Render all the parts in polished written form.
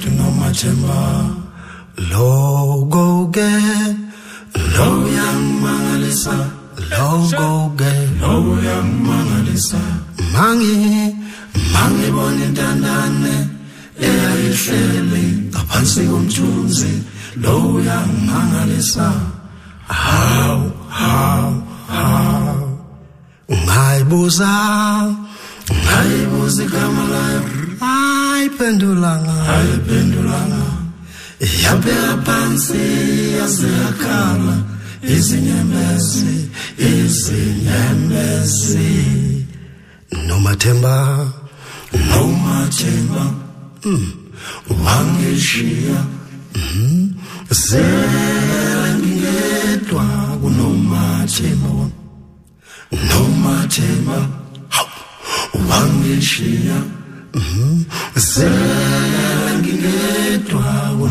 Nomathemba Logo-ke Lo uyangimangalisa Logo-ke Lo uyangimangalisa Mangibona intandane eyayihleli ngaphansi komthunzi Lo uyangimangalisa How Ngayibuza igama layo ayiphendulanga yabheka phansi yaze yakhala izinyembezi Nomathemba wangishiya sengingedwa Nomathemba wangishiya sengingedwa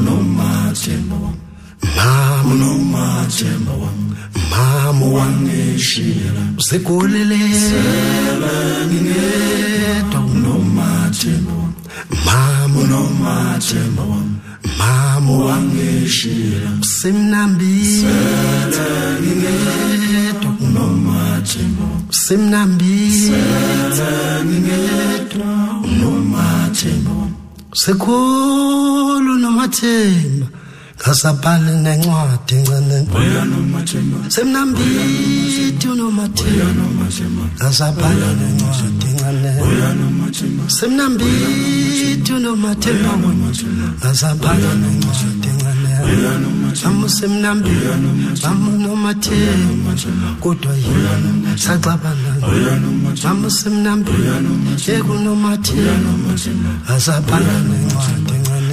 Nomathemba mama wangishiya sekolele sengingedwa mama wangishiya simnambi sengingedwa simnambi sengingedwa sekhulu Nomathemba ngasabhala nencwadi encane semnambithi Nomathemba ngasabhala nencwadi encane semnambithi Nomathemba ngasabhala nencwadi encane semnambithi Nomathemba kodwa yini saxabana semnambithi Nomathemba ngasabhala nencwadi encane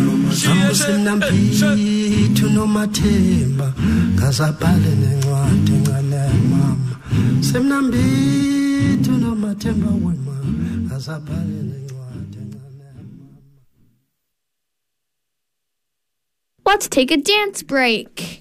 semnambithi Nomathemba ngasabhala nencwadi encane mama semnambithi Nomathemba wema ngasabhala nencwadi encane. Let's take a dance break.